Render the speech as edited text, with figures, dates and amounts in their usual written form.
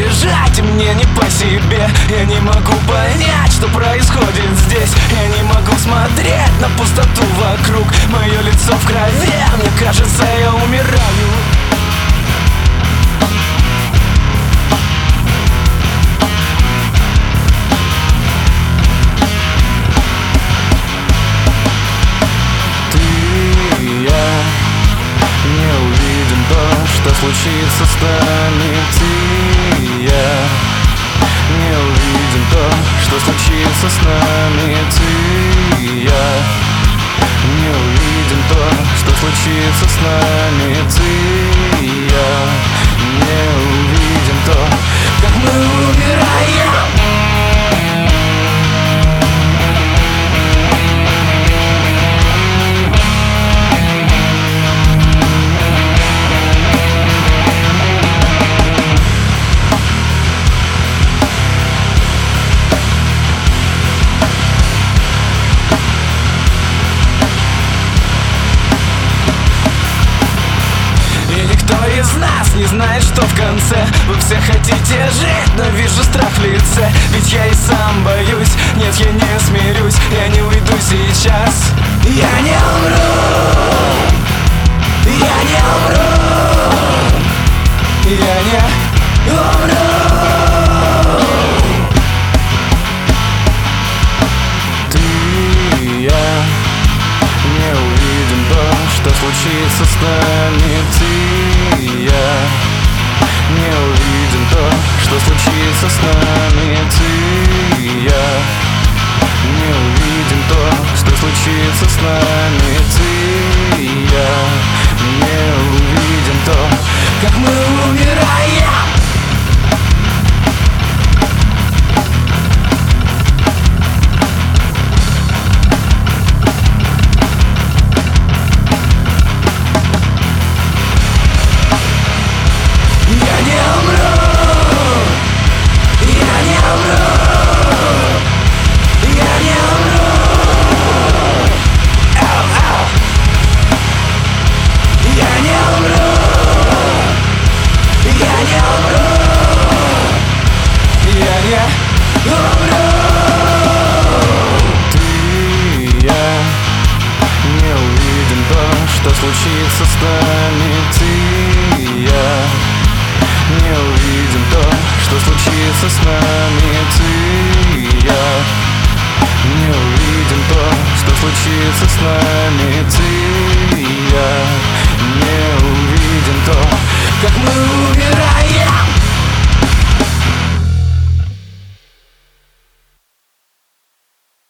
бежать, и мне не по себе. Я не могу понять, что происходит здесь. Я не могу смотреть на пустоту вокруг. Мое лицо в крови, мне кажется, я умираю. Что случится с нами, ты и я не увидим то, что случится с нами, ты и я не увидим то, что случится с нами, ты и я не увидим то, как мы умираем. Из нас не знает, что в конце. Вы все хотите жить, но вижу страх в лице. Ведь я и сам боюсь, нет, я не смирюсь. Я не уйду сейчас. Я не умру. Я не умру. Я не умру. Ты и я не увидим то, что случится с нами, ты и я не увидим то, что случится с нами, ты и я не увидим то, что случится с нами, ты и я не увидим то, как мы умираем. Что случится с нами, ты и я не увидим то, что случится с нами, ты и я не увидим то, что случится с нами, ты